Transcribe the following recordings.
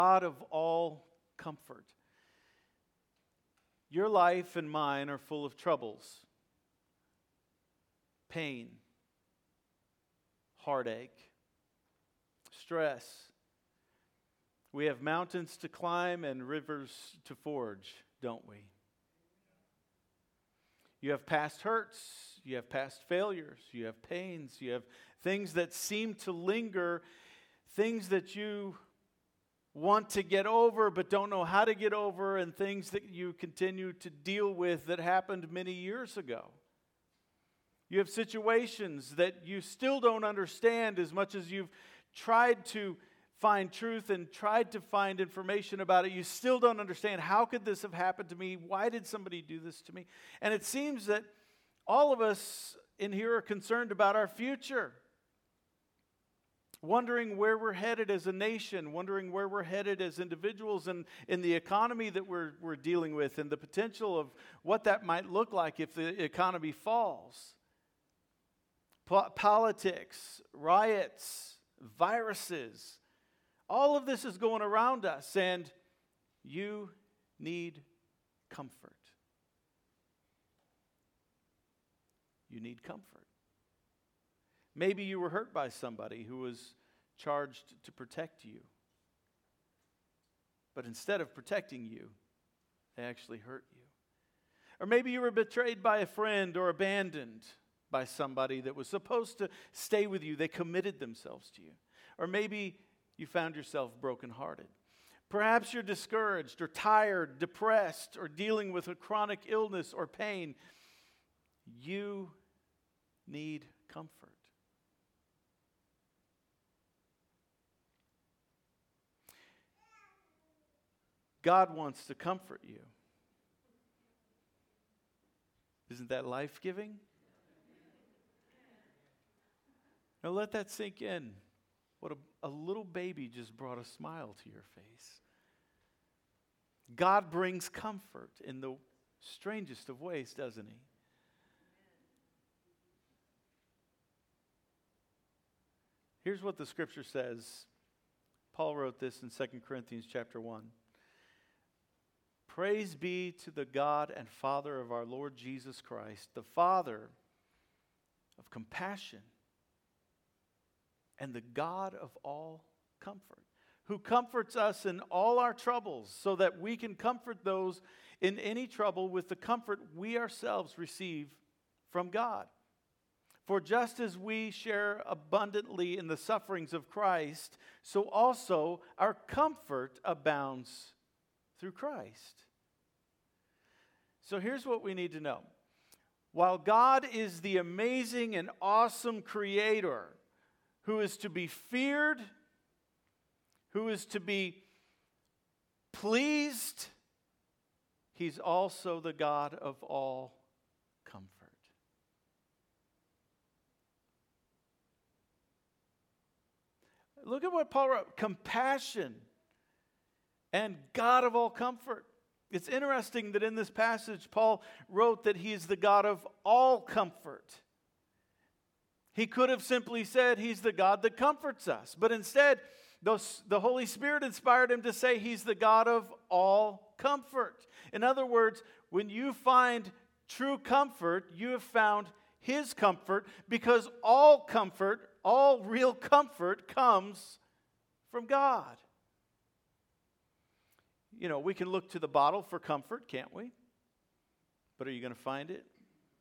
God of all comfort. Your life and mine are full of troubles, pain, heartache, stress. We have mountains to climb and rivers to forge, don't we? You have past hurts, you have past failures, you have pains, you have things that seem to linger, things that you want to get over but don't know how to get over, and things that you continue to deal with that happened many years ago. You have situations that you still don't understand as much as you've tried to find truth and tried to find information about it. You still don't understand, how could this have happened to me? Why did somebody do this to me? And it seems that all of us in here are concerned about our future. Wondering where we're headed as a nation, wondering where we're headed as individuals, and in the economy that we're dealing with, and the potential of what that might look like if the economy falls. Politics, riots, viruses, all of this is going around us, and you need comfort. You need comfort. Maybe you were hurt by somebody who was charged to protect you. But instead of protecting you, they actually hurt you. Or maybe you were betrayed by a friend or abandoned by somebody that was supposed to stay with you. They committed themselves to you. Or maybe you found yourself brokenhearted. Perhaps you're discouraged or tired, depressed, or dealing with a chronic illness or pain. You need comfort. God wants to comfort you. Isn't that life-giving? Now let that sink in. What a little baby just brought a smile to your face. God brings comfort in the strangest of ways, doesn't He? Here's what the Scripture says. Paul wrote this in 2 Corinthians chapter 1. Praise be to the God and Father of our Lord Jesus Christ, the Father of compassion and the God of all comfort, who comforts us in all our troubles, so that we can comfort those in any trouble with the comfort we ourselves receive from God. For just as we share abundantly in the sufferings of Christ, so also our comfort abounds through Christ. So here's what we need to know. While God is the amazing and awesome Creator who is to be feared, who is to be pleased, He's also the God of all comfort. Look at what Paul wrote. Compassion and God of all comfort. It's interesting that in this passage, Paul wrote that He is the God of all comfort. He could have simply said He's the God that comforts us. But instead, the Holy Spirit inspired him to say He's the God of all comfort. In other words, when you find true comfort, you have found His comfort, because all comfort, all real comfort comes from God. You know, we can look to the bottle for comfort, can't we? But are you going to find it?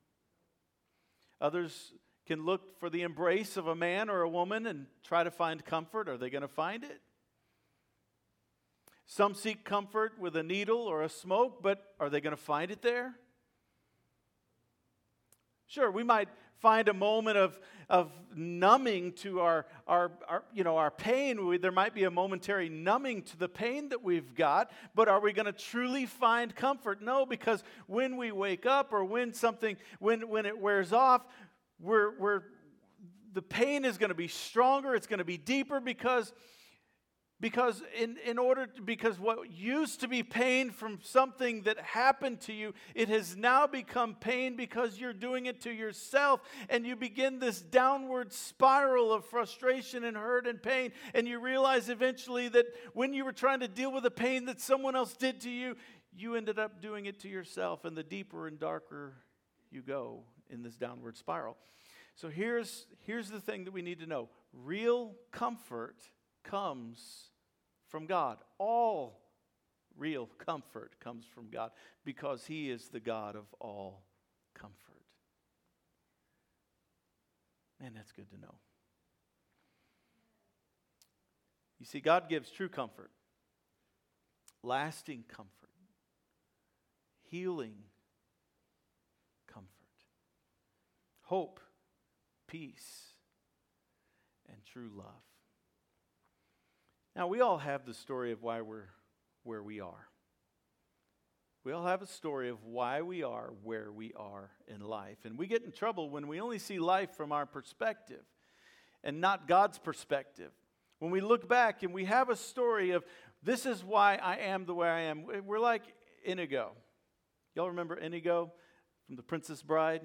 Others can look for the embrace of a man or a woman and try to find comfort. Are they going to find it? Some seek comfort with a needle or a smoke, but are they going to find it there? Sure, we might find a moment of numbing to our pain. There might be a momentary numbing to the pain that we've got, but are we going to truly find comfort? No, because when we wake up, or when it wears off, the pain is going to be stronger, it's going to be deeper, because Because because what used to be pain from something that happened to you, it has now become pain because you're doing it to yourself, and you begin this downward spiral of frustration and hurt and pain, and you realize eventually that when you were trying to deal with the pain that someone else did to you, you ended up doing it to yourself, and the deeper and darker you go in this downward spiral. So here's the thing that we need to know. Real comfort comes from God. All real comfort comes from God because He is the God of all comfort. Man, that's good to know. You see, God gives true comfort, lasting comfort, healing comfort, hope, peace, and true love. Now, we all have the story of why we're where we are. We all have a story of why we are where we are in life. And we get in trouble when we only see life from our perspective and not God's perspective. When we look back and we have a story of, this is why I am the way I am. We're like Inigo. Y'all remember Inigo from The Princess Bride?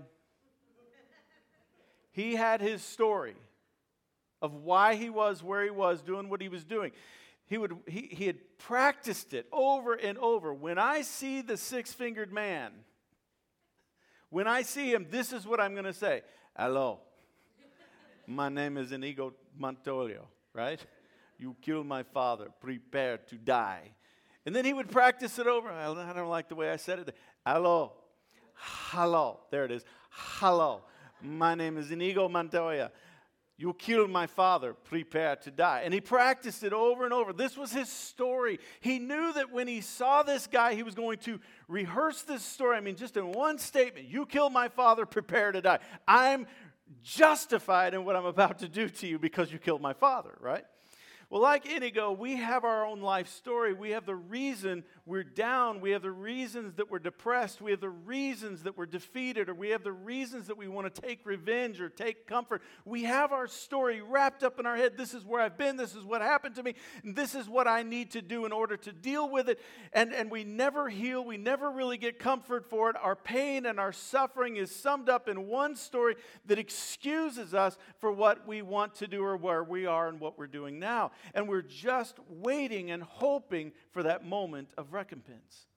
He had his story of why he was where he was, doing what he was doing. He had practiced it over and over. When I see the six-fingered man, when I see him, this is what I'm going to say. Hello, my name is Inigo Montoya, right? You killed my father, prepare to die. And then he would practice it over. I don't like the way I said it. Hello, there it is. Hello, my name is Inigo Montoya. You killed my father, prepare to die. And he practiced it over and over. This was his story. He knew that when he saw this guy, he was going to rehearse this story. I mean, just in one statement, you killed my father, prepare to die. I'm justified in what I'm about to do to you because you killed my father, right? Well, like Inigo, we have our own life story. We have the reason we're down. We have the reasons that we're depressed. We have the reasons that we're defeated, or we have the reasons that we want to take revenge or take comfort. We have our story wrapped up in our head. This is where I've been. This is what happened to me. And this is what I need to do in order to deal with it. And we never heal. We never really get comfort for it. Our pain and our suffering is summed up in one story that excuses us for what we want to do or where we are and what we're doing now. And we're just waiting and hoping for that moment of recompense.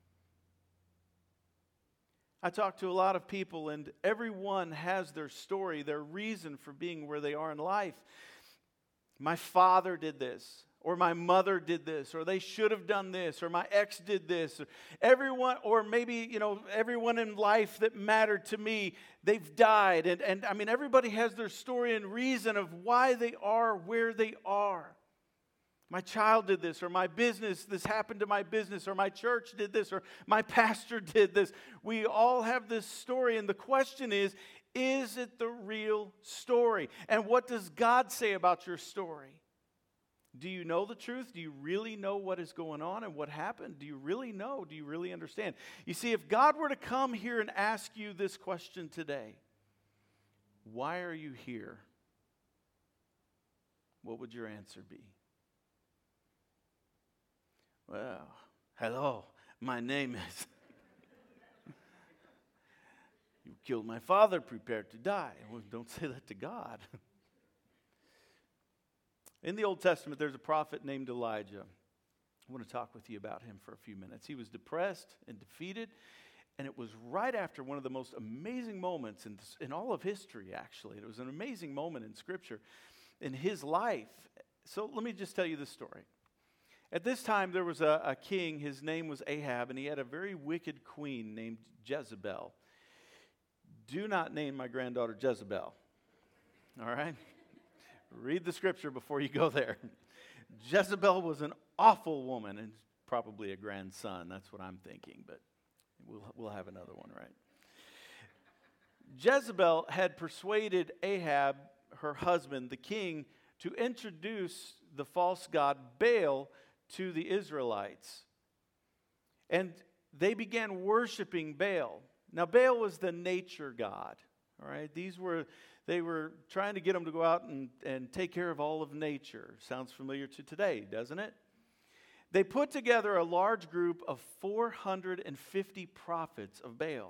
I talk to a lot of people, and everyone has their story, their reason for being where they are in life. My father did this, or my mother did this, or they should have done this, or my ex did this, or everyone, or maybe, everyone in life that mattered to me, they've died. And I mean, everybody has their story and reason of why they are where they are. My child did this, or my business, this happened to my business, or my church did this, or my pastor did this. We all have this story, and the question is it the real story? And what does God say about your story? Do you know the truth? Do you really know what is going on and what happened? Do you really know? Do you really understand? You see, if God were to come here and ask you this question today, why are you here? What would your answer be? Well, hello, my name is... You killed my father, prepared to die. Well, don't say that to God. In the Old Testament, there's a prophet named Elijah. I want to talk with you about him for a few minutes. He was depressed and defeated, and it was right after one of the most amazing moments in all of history, actually. It was an amazing moment in Scripture in his life. So let me just tell you this story. At this time, there was a king. His name was Ahab, and he had a very wicked queen named Jezebel. Do not name my granddaughter Jezebel, all right? Read the Scripture before you go there. Jezebel was an awful woman, and probably a grandson. That's what I'm thinking, but we'll have another one, right? Jezebel had persuaded Ahab, her husband, the king, to introduce the false god Baal to the Israelites. And they began worshiping Baal. Now, Baal was the nature god, all right? These were They were trying to get them to go out and take care of all of nature. Sounds familiar to today, doesn't it? They put together a large group of 450 prophets of Baal.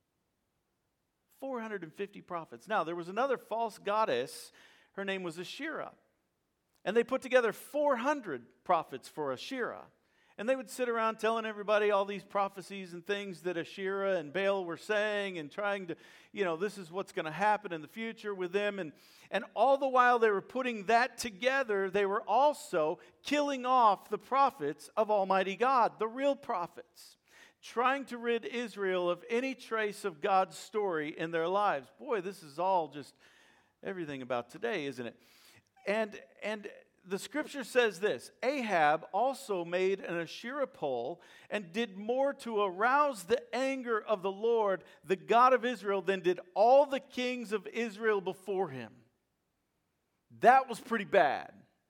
450 prophets. Now, there was another false goddess. Her name was Asherah. And they put together 400 prophets for Asherah. And they would sit around telling everybody all these prophecies and things that Asherah and Baal were saying and trying to, this is what's going to happen in the future with them. And all the while they were putting that together, they were also killing off the prophets of Almighty God, the real prophets, trying to rid Israel of any trace of God's story in their lives. Boy, this is all just everything about today, isn't it? And the scripture says this: Ahab also made an Asherah pole and did more to arouse the anger of the Lord, the God of Israel, than did all the kings of Israel before him. That was pretty bad.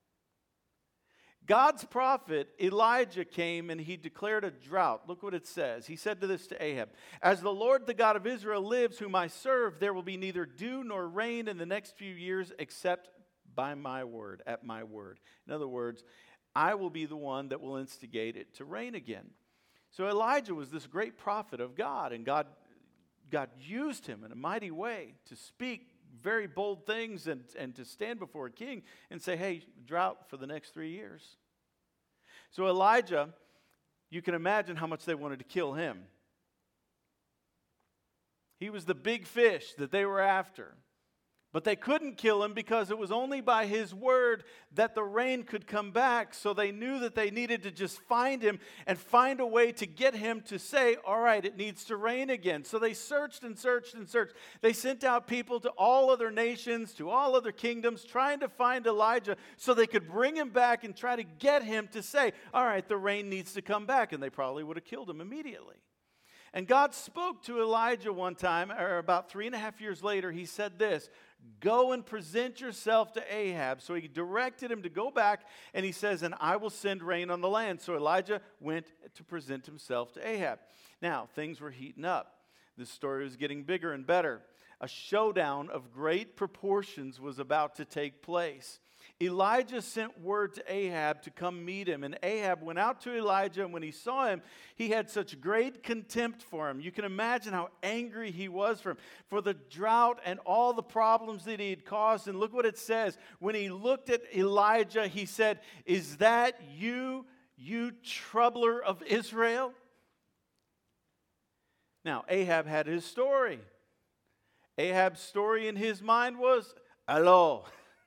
God's prophet Elijah came and he declared a drought. Look what it says. He said to this to Ahab: "As the Lord, the God of Israel, lives, whom I serve, there will be neither dew nor rain in the next few years except by my word, at my word." In other words, I will be the one that will instigate it to rain again. So Elijah was this great prophet of God, and God used him in a mighty way to speak very bold things and to stand before a king and say, hey, drought for the next 3 years. So Elijah, you can imagine how much they wanted to kill him. He was the big fish that they were after. But they couldn't kill him because it was only by his word that the rain could come back. So they knew that they needed to just find him and find a way to get him to say, all right, it needs to rain again. So they searched and searched and searched. They sent out people to all other nations, to all other kingdoms, trying to find Elijah so they could bring him back and try to get him to say, all right, the rain needs to come back. And they probably would have killed him immediately. And God spoke to Elijah one time, or about 3.5 years later. He said this: "Go and present yourself to Ahab." So he directed him to go back, and he says, "And I will send rain on the land." So Elijah went to present himself to Ahab. Now, things were heating up. This story was getting bigger and better. A showdown of great proportions was about to take place. Elijah sent word to Ahab to come meet him, and Ahab went out to Elijah, and when he saw him, he had such great contempt for him. You can imagine how angry he was for the drought and all the problems that he had caused. And look what it says. When he looked at Elijah, he said, "Is that you troubler of Israel?" Now, Ahab had his story. Ahab's story in his mind was, hello,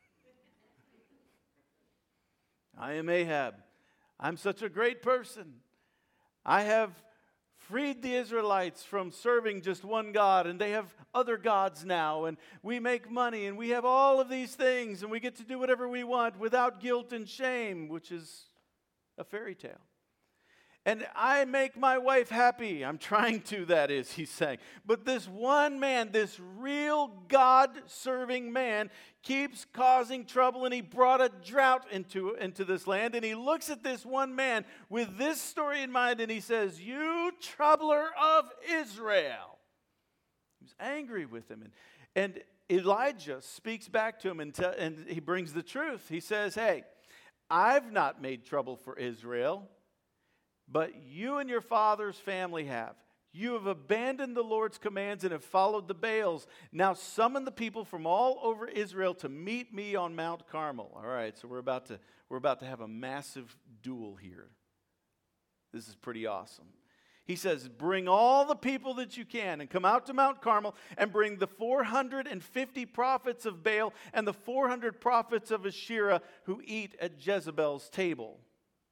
I am Ahab. I'm such a great person. I have freed the Israelites from serving just one God, and they have other gods now, and we make money, and we have all of these things, and we get to do whatever we want without guilt and shame, which is a fairy tale. And I make my wife happy. I'm trying to, that is, he's saying. But this one man, this real God-serving man, keeps causing trouble, and he brought a drought into this land. And he looks at this one man with this story in mind, and he says, "You troubler of Israel." He was angry with him. And Elijah speaks back to him, and he brings the truth. He says, "Hey, I've not made trouble for Israel, but you and your father's family have. You have abandoned the Lord's commands and have followed the Baals. Now summon the people from all over Israel to meet me on Mount Carmel." All right, so we're about to have a massive duel here. This is pretty awesome. He says, "Bring all the people that you can and come out to Mount Carmel and bring the 450 prophets of Baal and the 400 prophets of Asherah who eat at Jezebel's table."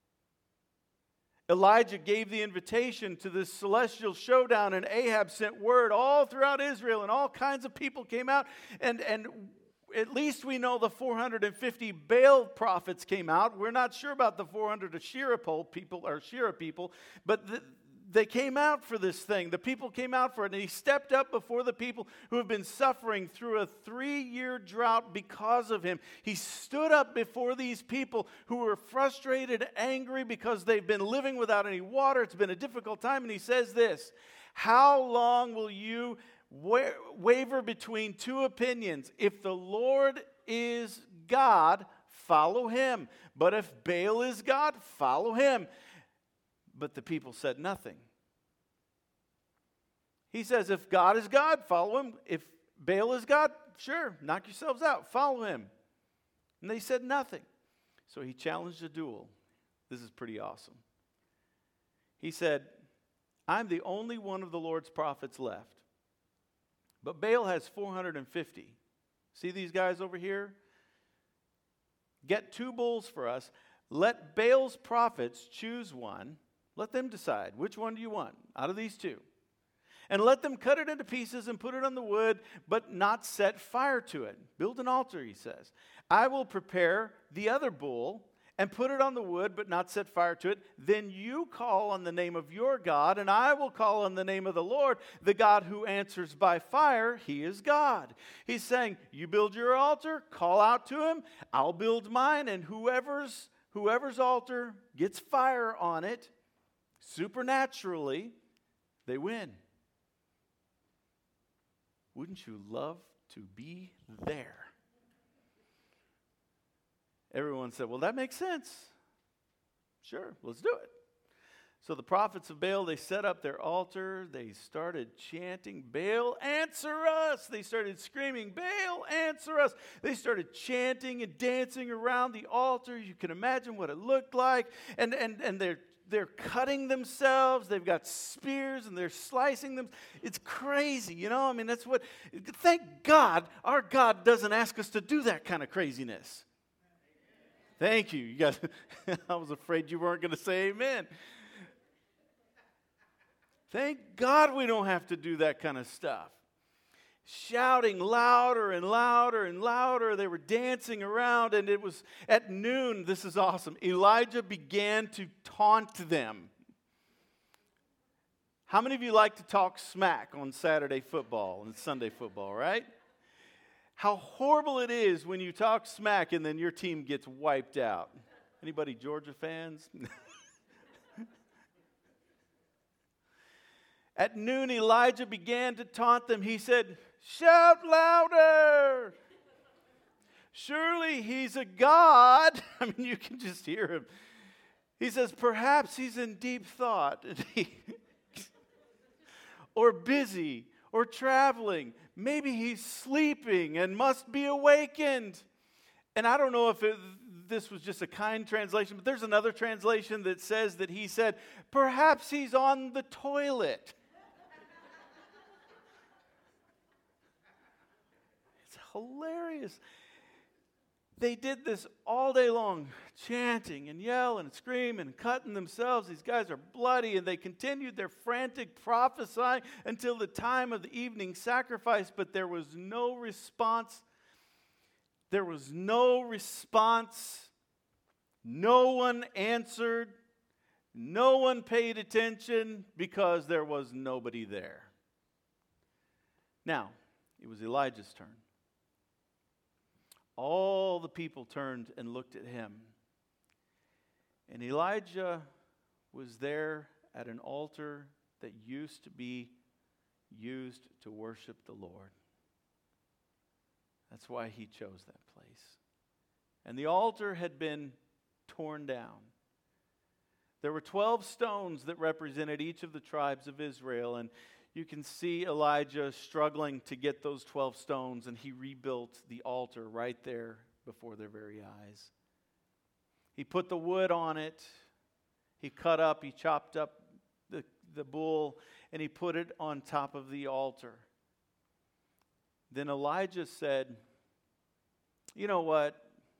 Elijah gave the invitation to this celestial showdown, and Ahab sent word all throughout Israel, and all kinds of people came out. And at least we know the 450 Baal prophets came out. We're not sure about the 400 Asherah people, but they came out for this thing. The people came out for it, and he stepped up before the people who have been suffering through a 3-year drought because of him. He stood up before these people who were frustrated, angry because they've been living without any water. It's been a difficult time, and he says this: "How long will you waver between two opinions. If the Lord is God, follow him. But if Baal is God, follow him. But the people said nothing. He says, if God is God, follow him. If Baal is God, sure, knock yourselves out, follow him. And they said nothing. So he challenged a duel. This is pretty awesome. He said, I'm the only one of the Lord's prophets left. But Baal has 450. See these guys over here? Get 2 bulls for us. Let Baal's prophets choose one. Let them decide. Which one do you want out of these 2? And let them cut it into pieces and put it on the wood, but not set fire to it. Build an altar, he says. I will prepare the other bull and put it on the wood, but not set fire to it. Then you call on the name of your God, and I will call on the name of the Lord, the God who answers by fire. He is God. He's saying, you build your altar, call out to him, I'll build mine, and whoever's altar gets fire on it, supernaturally, they win. Wouldn't you love to be there? Everyone said, well, that makes sense. Sure, let's do it. So the prophets of Baal, they set up their altar. They started chanting, Baal, answer us. They started screaming, Baal, answer us. They started chanting and dancing around the altar. You can imagine what it looked like. And they're cutting themselves. They've got spears and they're slicing them. It's crazy, you know? I mean, that's what, thank God our God doesn't ask us to do that kind of craziness. Thank you. You guys, I was afraid you weren't going to say amen. Thank God we don't have to do that kind of stuff. Shouting louder and louder and louder. They were dancing around, and it was at noon. This is awesome. Elijah began to taunt them. How many of you like to talk smack on Saturday football and Sunday football, right? How horrible it is when you talk smack and then your team gets wiped out. Anybody Georgia fans? At noon, Elijah began to taunt them. He said, shout louder. Surely he's a god. I mean, you can just hear him. He says, perhaps he's in deep thought. Or busy, or traveling. Maybe he's sleeping and must be awakened. And I don't know if this was just a kind translation, but there's another translation that says that he said, perhaps he's on the toilet. It's hilarious. They did this all day long, chanting and yelling and screaming and cutting themselves. These guys are bloody, and they continued their frantic prophesying until the time of the evening sacrifice, but there was no response. There was no response. No one answered. No one paid attention because there was nobody there. Now, it was Elijah's turn. All the people turned and looked at him. And Elijah was there at an altar that used to be used to worship the Lord. That's why he chose that place. And the altar had been torn down. There were 12 stones that represented each of the tribes of Israel, and you can see Elijah struggling to get those 12 stones, and he rebuilt the altar right there before their very eyes. He put the wood on it. He chopped up the bull, and he put it on top of the altar. Then Elijah said, you know what?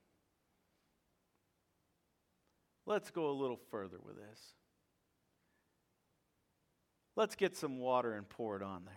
Let's go a little further with this. Let's get some water and pour it on there.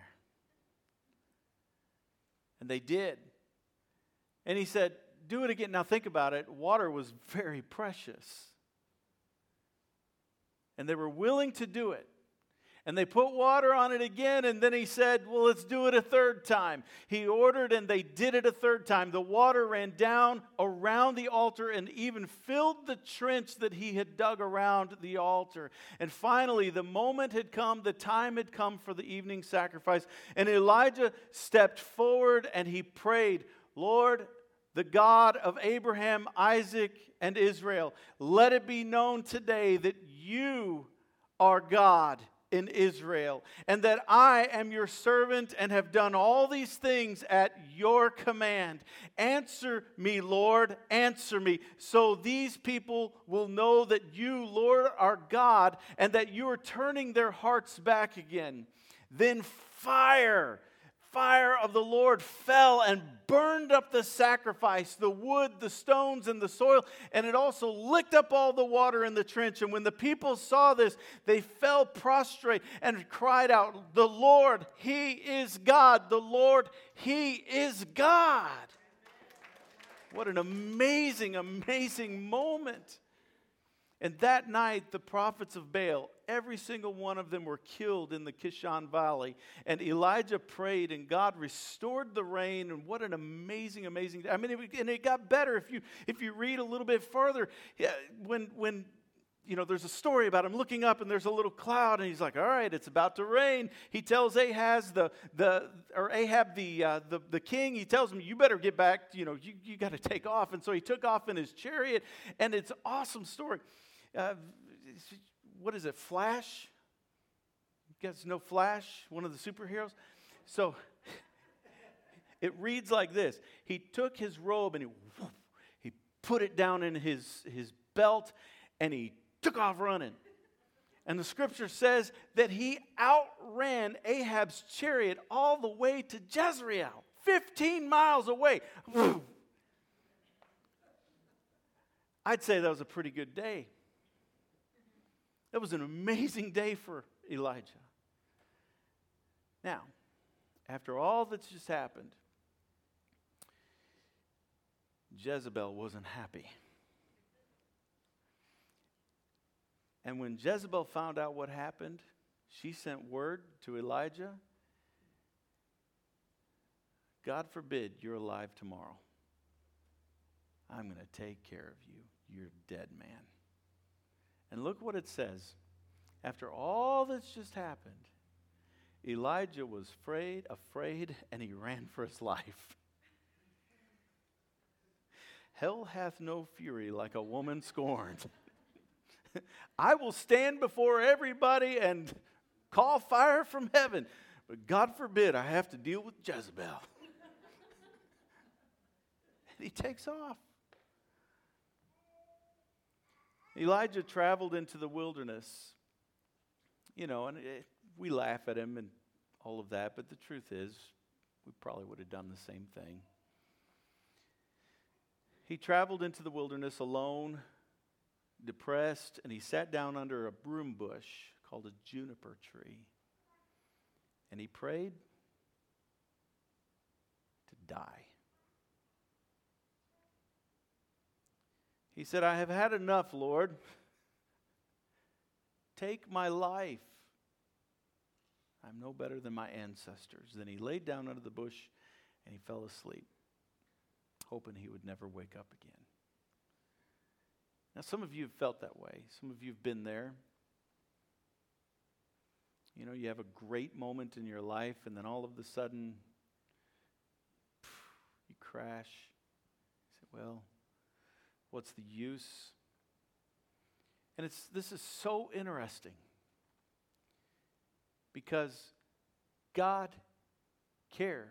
And they did. And he said, do it again. Now think about it. Water was very precious. And they were willing to do it. And they put water on it again, and then he said, well, let's do it a third time. He ordered, and they did it a third time. The water ran down around the altar and even filled the trench that he had dug around the altar. And finally, the moment had come, the time had come for the evening sacrifice. And Elijah stepped forward, and he prayed, Lord, the God of Abraham, Isaac, and Israel, let it be known today that you are God in Israel, and that I am your servant and have done all these things at your command. Answer me, Lord, answer me, so these people will know that you, Lord, are God, and that you are turning their hearts back again. Then fire of the Lord fell and burned up the sacrifice, the wood, the stones, and the soil, and it also licked up all the water in the trench. And when the people saw this, they fell prostrate and cried out, the Lord, He is God. The Lord, He is God. What an amazing, amazing moment. And that night, the prophets of Baal, every single one of them were killed in the Kishon Valley. And Elijah prayed, and God restored the rain. And what an amazing, amazing day. I mean, and it got better if you read a little bit further. When there's a story about him looking up, and there's a little cloud, and he's like, all right, it's about to rain. He tells Ahab, the king, he tells him, you better get back, you got to take off. And so he took off in his chariot, and it's an awesome story. What is it, Flash? You guys know Flash, one of the superheroes? So it reads like this. He took his robe and he put it down in his belt, and he took off running. And the scripture says that he outran Ahab's chariot all the way to Jezreel, 15 miles away. I'd say that was a pretty good day. That was an amazing day for Elijah. Now, after all that's just happened, Jezebel wasn't happy. And when Jezebel found out what happened, she sent word to Elijah, God forbid you're alive tomorrow. I'm going to take care of you. You're a dead man. And look what it says. After all that's just happened, Elijah was afraid, and he ran for his life. Hell hath no fury like a woman scorned. I will stand before everybody and call fire from heaven, but God forbid I have to deal with Jezebel. And he takes off. Elijah traveled into the wilderness, and we laugh at him and all of that, but the truth is, we probably would have done the same thing. He traveled into the wilderness alone, depressed, and he sat down under a broom bush called a juniper tree, and he prayed to die. He said, I have had enough, Lord. Take my life. I'm no better than my ancestors. Then he laid down under the bush and he fell asleep, hoping he would never wake up again. Now, some of you have felt that way. Some of you have been there. You have a great moment in your life, and then all of a sudden, you crash. You say, well, what's the use? And this is so interesting because God cared.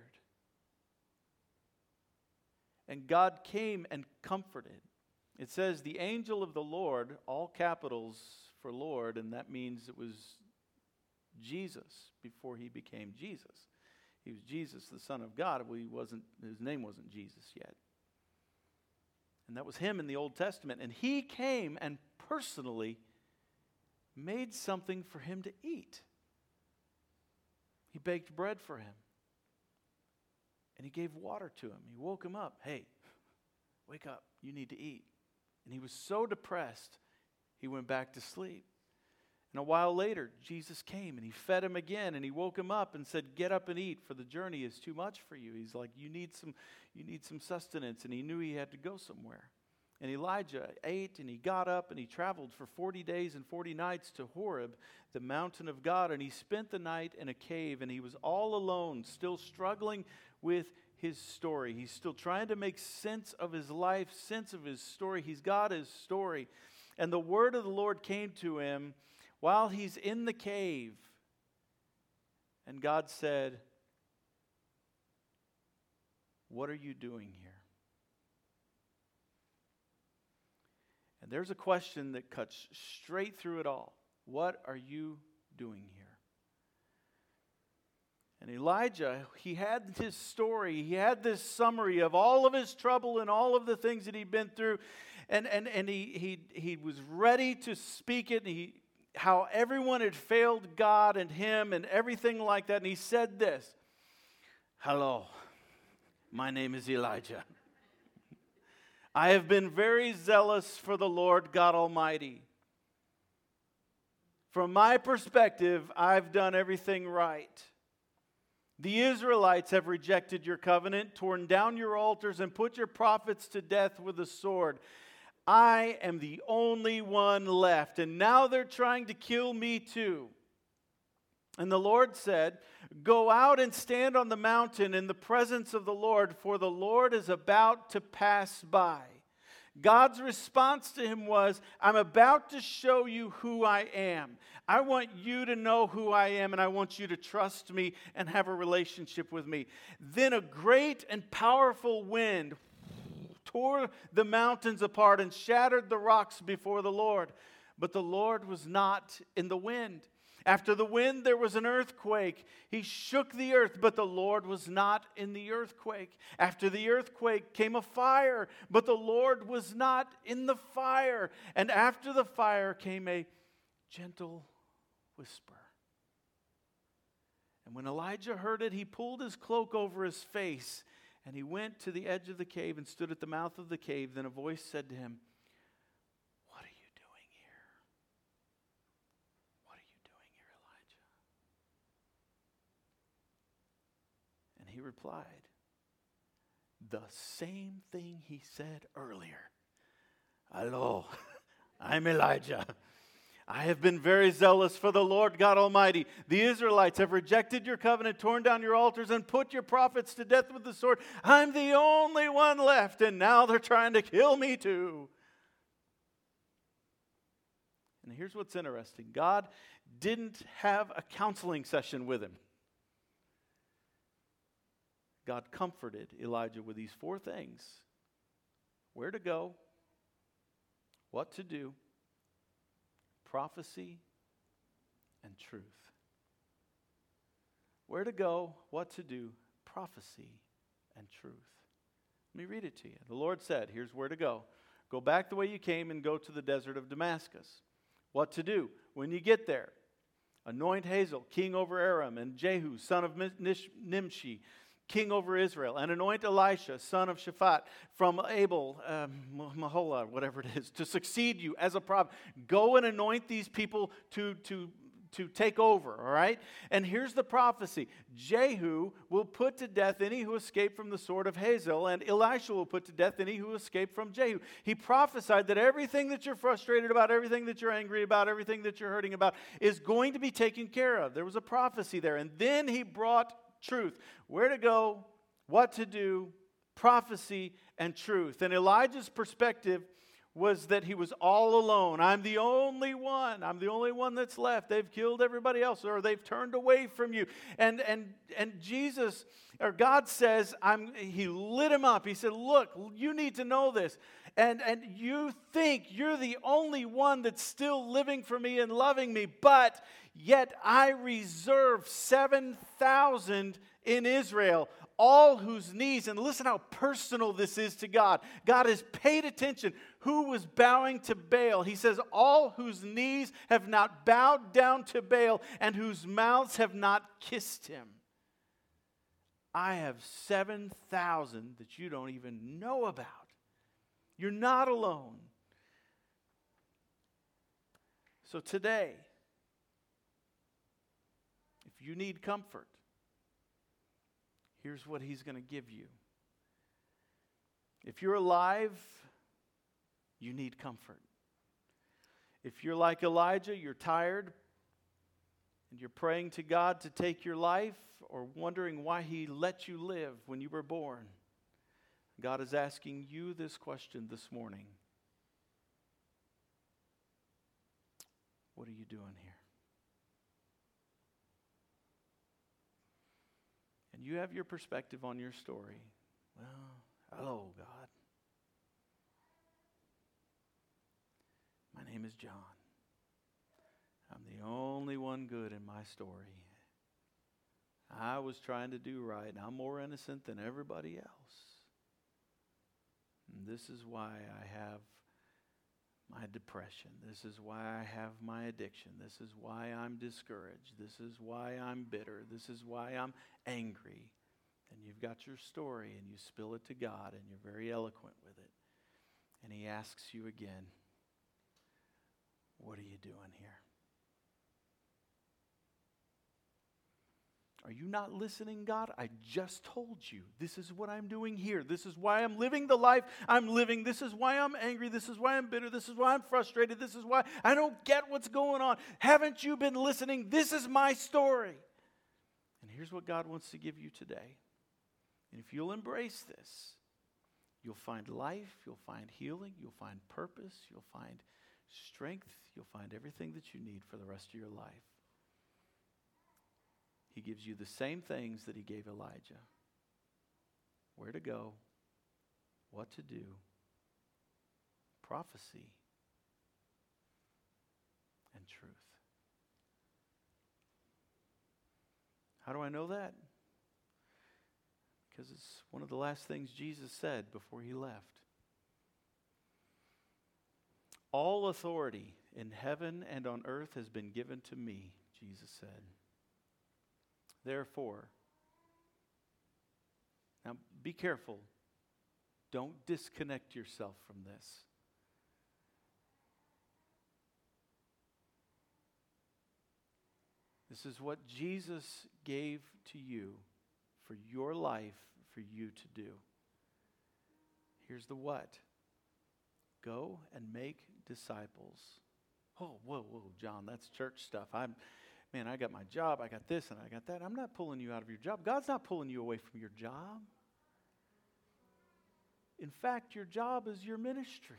And God came and comforted. It says the angel of the Lord, all capitals for Lord, and that means it was Jesus before he became Jesus. He was Jesus, the Son of God. His name wasn't Jesus yet. And that was him in the Old Testament. And he came and personally made something for him to eat. He baked bread for him. And he gave water to him. He woke him up. Hey, wake up. You need to eat. And he was so depressed, he went back to sleep. And a while later, Jesus came and he fed him again, and he woke him up and said, "Get up and eat, for the journey is too much for you." He's like, you need some sustenance. And he knew he had to go somewhere. And Elijah ate, and he got up, and he traveled for 40 days and 40 nights to Horeb, the mountain of God. And he spent the night in a cave, and he was all alone, still struggling with his story. He's still trying to make sense of his life, sense of his story. He's got his story. And the word of the Lord came to him while he's in the cave. And God said, "What are you doing here?" And there's a question that cuts straight through it all. What are you doing here? And Elijah, he had his story. He had this summary of all of his trouble and all of the things that he'd been through. And he was ready to speak it. And how everyone had failed God and him and everything like that. And he said this, "Hello, my name is Elijah. I have been very zealous for the Lord God Almighty. From my perspective, I've done everything right. The Israelites have rejected your covenant, torn down your altars, and put your prophets to death with the sword. I am the only one left, and now they're trying to kill me too." And the Lord said, "Go out and stand on the mountain in the presence of the Lord, for the Lord is about to pass by." God's response to him was, "I'm about to show you who I am. I want you to know who I am, and I want you to trust me and have a relationship with me." Then a great and powerful wind tore the mountains apart and shattered the rocks before the Lord. But the Lord was not in the wind. After the wind, there was an earthquake. He shook the earth, but the Lord was not in the earthquake. After the earthquake came a fire, but the Lord was not in the fire. And after the fire came a gentle whisper. And when Elijah heard it, he pulled his cloak over his face, and he went to the edge of the cave and stood at the mouth of the cave. Then a voice said to him, "What are you doing here? What are you doing here, Elijah?" And he replied, the same thing he said earlier. "Hello, I'm Elijah. I have been very zealous for the Lord God Almighty. The Israelites have rejected your covenant, torn down your altars, and put your prophets to death with the sword. I'm the only one left, and now they're trying to kill me too." And here's what's interesting. God didn't have a counseling session with him. God comforted Elijah with these 4 things: where to go, what to do, prophecy, and truth. Where to go, what to do, prophecy, and truth. Let me read it to you. The Lord said, here's where to go. Go back the way you came and go to the desert of Damascus. What to do? When you get there, anoint Hazael, king over Aram, and Jehu, son of Nimshi, king over Israel, and anoint Elisha, son of Shaphat, from Abel, Maholah, whatever it is, to succeed you as a prophet. Go and anoint these people to take over, all right? And here's the prophecy. Jehu will put to death any who escape from the sword of Hazael, and Elisha will put to death any who escape from Jehu. He prophesied that everything that you're frustrated about, everything that you're angry about, everything that you're hurting about is going to be taken care of. There was a prophecy there. And then he brought truth. Where to go, what to do, prophecy, and truth. And Elijah's perspective was that he was all alone. I'm the only one. I'm the only one that's left. They've killed everybody else, or they've turned away from you. And Jesus, or God says, he lit him up. He said, look, you need to know this. And you think you're the only one that's still living for me and loving me, but yet I reserve 7,000 in Israel, all whose knees, and listen how personal this is to God. God has paid attention. Who was bowing to Baal? He says, all whose knees have not bowed down to Baal and whose mouths have not kissed him. I have 7,000 that you don't even know about. You're not alone. So today, If you need comfort, here's what He's going to give you. If you're alive, you need comfort. If you're like Elijah, you're tired, and you're praying to God to take your life, or wondering why He let you live when you were born, God is asking you this question this morning. What are you doing here? And you have your perspective on your story. Well, hello, God. My name is John. I'm the only one good in my story. I was trying to do right, and I'm more innocent than everybody else. And this is why I have my depression. This is why I have my addiction. This is why I'm discouraged. This is why I'm bitter. This is why I'm angry. And you've got your story, and you spill it to God, and you're very eloquent with it. And He asks you again, what are you doing here? Are you not listening, God? I just told you. This is what I'm doing here. This is why I'm living the life I'm living. This is why I'm angry. This is why I'm bitter. This is why I'm frustrated. This is why I don't get what's going on. Haven't you been listening? This is my story. And here's what God wants to give you today. And if you'll embrace this, you'll find life, you'll find healing, you'll find purpose, you'll find strength, you'll find everything that you need for the rest of your life. He gives you the same things that He gave Elijah. Where to go, what to do, prophecy, and truth. How do I know that? Because it's one of the last things Jesus said before He left. All authority in heaven and on earth has been given to me, Jesus said. Therefore, now be careful. Don't disconnect yourself from this. This is what Jesus gave to you for your life, for you to do. Here's the what. Go and make disciples. Oh, whoa, John, that's church stuff. I got my job, I got this, and I got that. I'm not pulling you out of your job. God's not pulling you away from your job. In fact, your job is your ministry.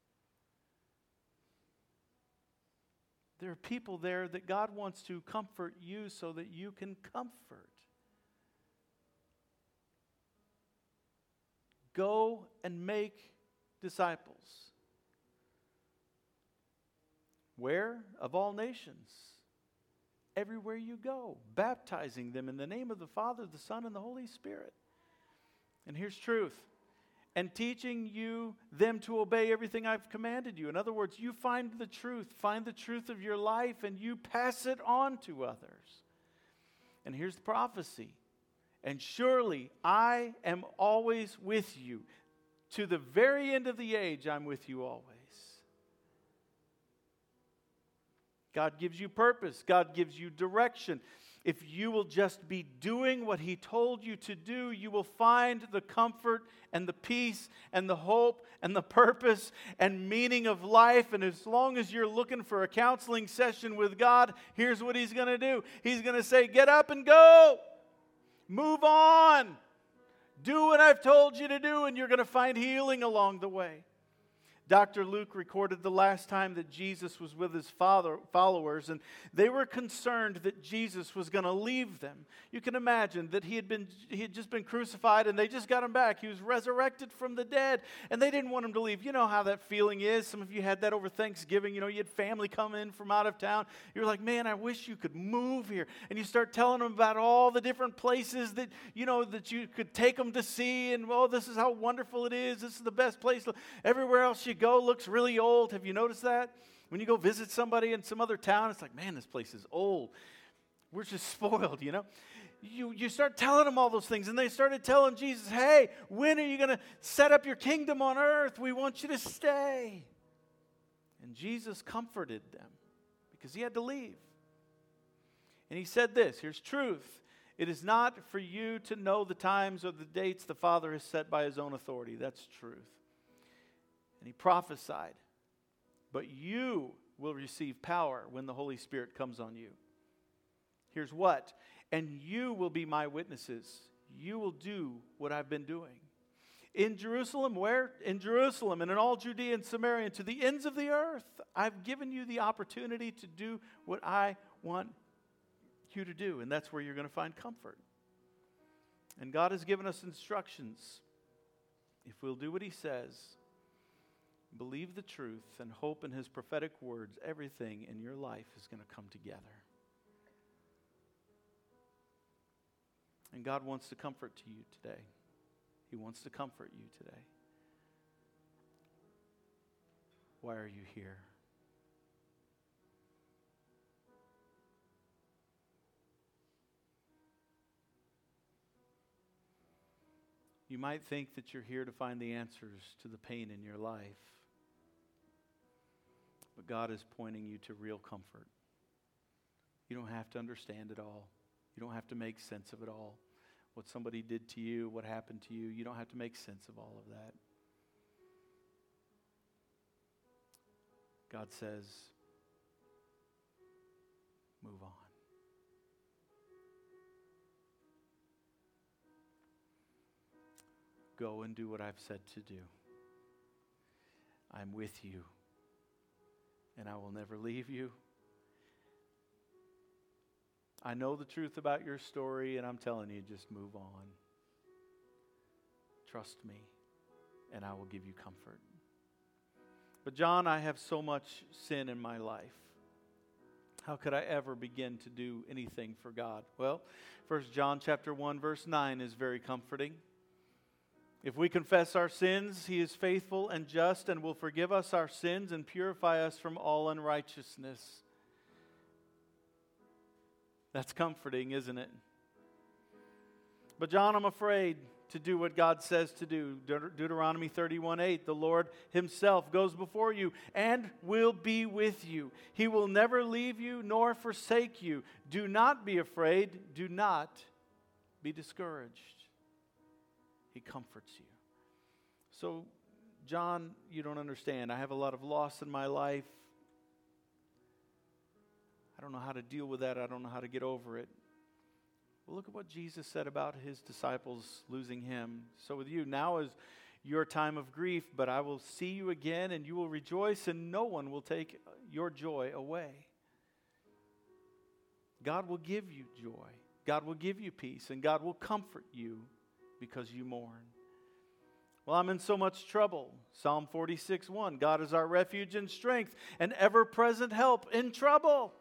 There are people there that God wants to comfort you so that you can comfort. Go and make disciples. Where? Of all nations. Everywhere you go, baptizing them in the name of the Father, the Son, and the Holy Spirit. And here's truth. And teaching them to obey everything I've commanded you. In other words, you find the truth of your life, and you pass it on to others. And here's the prophecy. And surely I am always with you. To the very end of the age, I'm with you always. God gives you purpose. God gives you direction. If you will just be doing what He told you to do, you will find the comfort and the peace and the hope and the purpose and meaning of life. And as long as you're looking for a counseling session with God, here's what He's going to do. He's going to say, get up and go. Move on. Do what I've told you to do, and you're going to find healing along the way. Dr. Luke recorded the last time that Jesus was with His followers, and they were concerned that Jesus was going to leave them. You can imagine that he had just been crucified, and they just got Him back. He was resurrected from the dead, and they didn't want Him to leave. You know how that feeling is. Some of you had that over Thanksgiving. You had family come in from out of town. You're like, man, I wish you could move here. And you start telling them about all the different places that you could take them to see, and this is how wonderful it is. This is the best place. Everywhere else you go looks really old. Have you noticed that? When you go visit somebody in some other town, it's like, man, this place is old. We're just spoiled, You start telling them all those things, and they started telling Jesus, hey, when are you going to set up your kingdom on earth? We want you to stay. And Jesus comforted them because He had to leave. And he said this, here's truth. It is not for you to know the times or the dates the Father has set by his own authority. That's truth. And he prophesied, but you will receive power when the Holy Spirit comes on you. Here's what. And you will be my witnesses. You will do what I've been doing. In Jerusalem, where? In Jerusalem and in all Judea and Samaria and to the ends of the earth. I've given you the opportunity to do what I want you to do. And that's where you're going to find comfort. And God has given us instructions. If we'll do what he says, believe the truth, and hope in his prophetic words, everything in your life is going to come together. And God wants to comfort to you today. He wants to comfort you today. Why are you here? You might think that you're here to find the answers to the pain in your life. But God is pointing you to real comfort. You don't have to understand it all. You don't have to make sense of it all. What somebody did to you, what happened to you, you don't have to make sense of all of that. God says, move on. Go and do what I've said to do. I'm with you, and I will never leave you. I know the truth about your story, and I'm telling you, just move on. Trust me, and I will give you comfort. But John, I have so much sin in my life. How could I ever begin to do anything for God? Well, 1 John chapter 1, verse 9 is very comforting. If we confess our sins, he is faithful and just and will forgive us our sins and purify us from all unrighteousness. That's comforting, isn't it? But John, I'm afraid to do what God says to do. Deuteronomy 31:8, the Lord himself goes before you and will be with you. He will never leave you nor forsake you. Do not be afraid. Do not be discouraged. He comforts you. So, John, you don't understand. I have a lot of loss in my life. I don't know how to deal with that. I don't know how to get over it. Well, look at what Jesus said about his disciples losing him. So with you, now is your time of grief, but I will see you again, and you will rejoice, and no one will take your joy away. God will give you joy. God will give you peace, and God will comfort you because you mourn. Well, I'm in so much trouble. Psalm 46:1, God is our refuge and strength, and ever-present help in trouble.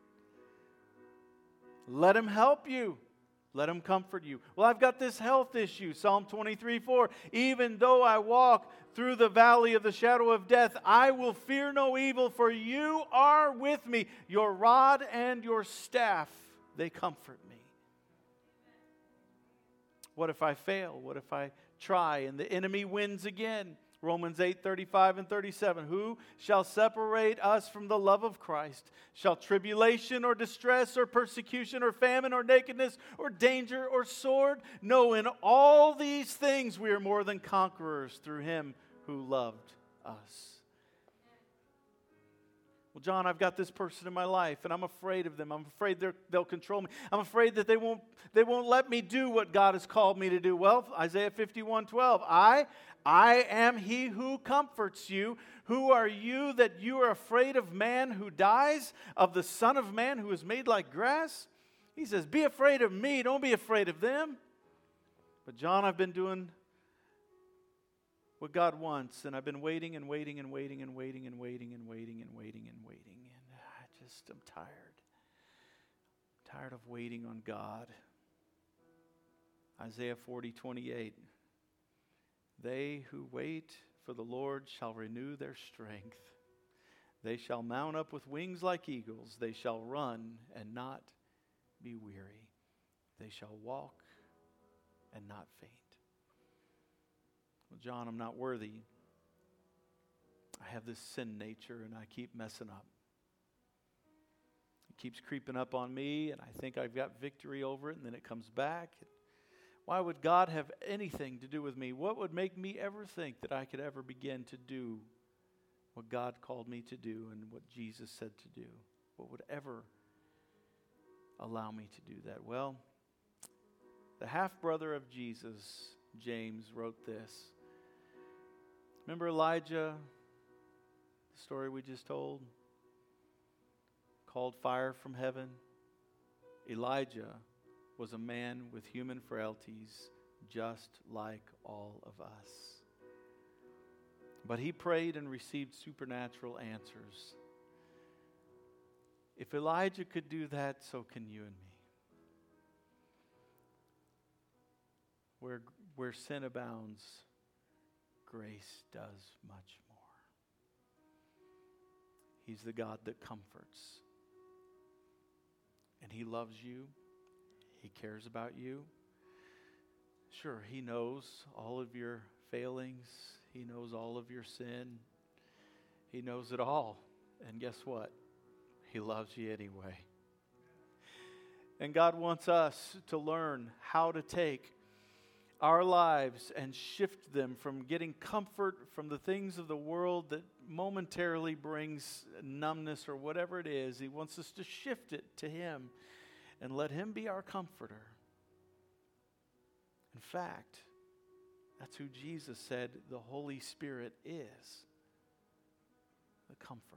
Let him help you. Let him comfort you. Well, I've got this health issue. Psalm 23:4. Even though I walk through the valley of the shadow of death, I will fear no evil, for you are with me. Your rod and your staff, they comfort me. What if I fail? What if I try and the enemy wins again? Romans 8:35 and 37. Who shall separate us from the love of Christ? Shall tribulation or distress or persecution or famine or nakedness or danger or sword? No, in all these things we are more than conquerors through him who loved us. Well, John, I've got this person in my life, and I'm afraid of them. I'm afraid they'll control me. I'm afraid that they won't let me do what God has called me to do. Well, Isaiah 51:12. I am he who comforts you. Who are you that you are afraid of man who dies, of the Son of Man who is made like grass? He says, be afraid of me. Don't be afraid of them. But John, I've been doing what God wants, and I've been waiting and waiting and waiting and waiting and waiting and waiting and waiting and waiting, and I'm tired. I'm tired of waiting on God. Isaiah 40:28. They who wait for the Lord shall renew their strength. They shall mount up with wings like eagles. They shall run and not be weary. They shall walk and not faint. Well, John, I'm not worthy. I have this sin nature and I keep messing up. keeps creeping up on me, and I think I've got victory over it, and then it comes back. Why would God have anything to do with me? What would make me ever think that I could ever begin to do what God called me to do and what Jesus said to do? What would ever allow me to do that? Well, the half-brother of Jesus, James, wrote this. Remember Elijah, the story we just told? Called fire from heaven. Elijah was a man with human frailties, just like all of us. But he prayed and received supernatural answers. If Elijah could do that, so can you and me. Where sin abounds, grace does much more. He's the God that comforts. And He loves you. He cares about you. Sure, He knows all of your failings. He knows all of your sin. He knows it all. And guess what? He loves you anyway. And God wants us to learn how to take our lives and shift them from getting comfort from the things of the world that momentarily brings numbness or whatever it is. He wants us to shift it to Him and let Him be our comforter. In fact, that's who Jesus said the Holy Spirit is, the comforter.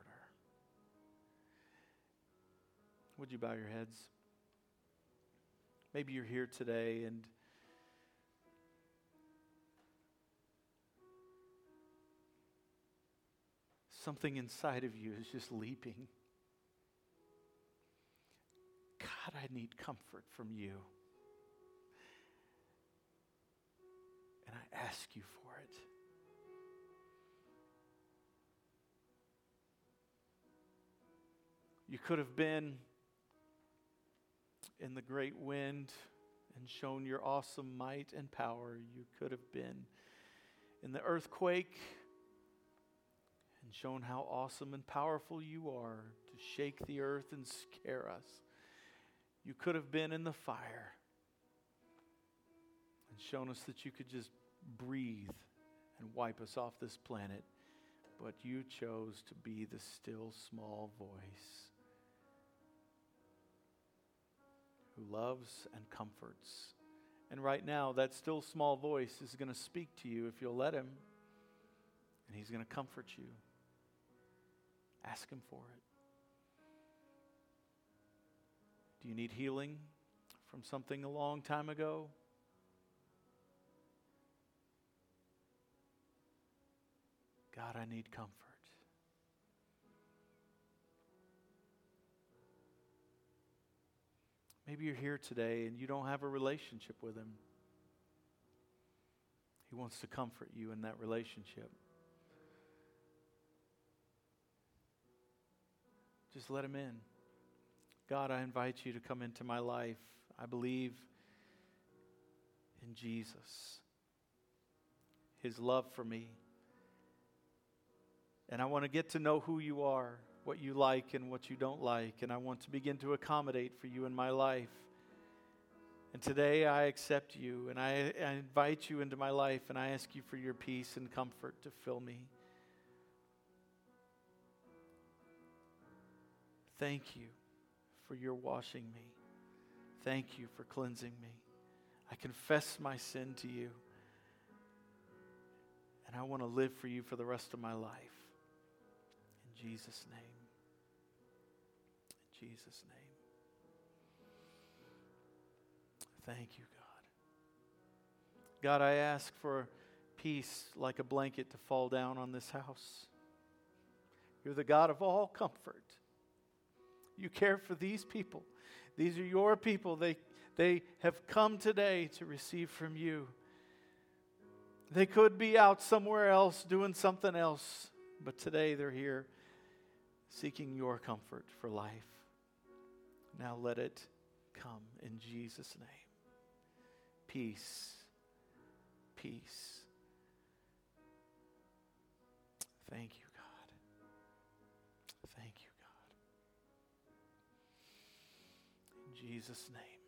Would you bow your heads? Maybe you're here today and something inside of you is just leaping. God, I need comfort from you. And I ask you for it. You could have been in the great wind and shown your awesome might and power. You could have been in the earthquake and shown how awesome and powerful you are to shake the earth and scare us. You could have been in the fire and shown us that you could just breathe and wipe us off this planet. But you chose to be the still small voice who loves and comforts. And right now, that still small voice is going to speak to you if you'll let Him. And He's going to comfort you. Ask Him for it. Do you need healing from something a long time ago? God, I need comfort. Maybe you're here today and you don't have a relationship with Him. He wants to comfort you in that relationship. Just let Him in. God, I invite you to come into my life. I believe in Jesus, His love for me. And I want to get to know who you are, what you like and what you don't like. And I want to begin to accommodate for you in my life. And today I accept you and I invite you into my life and I ask you for your peace and comfort to fill me. Thank you for your washing me. Thank you for cleansing me. I confess my sin to you. And I want to live for you for the rest of my life. In Jesus' name. In Jesus' name. Thank you, God. God, I ask for peace like a blanket to fall down on this house. You're the God of all comfort. You care for these people. These are your people. They have come today to receive from you. They could be out somewhere else doing something else, but today they're here seeking your comfort for life. Now let it come in Jesus' name. Peace. Peace. Thank you, God. Thank you, God. Jesus' name.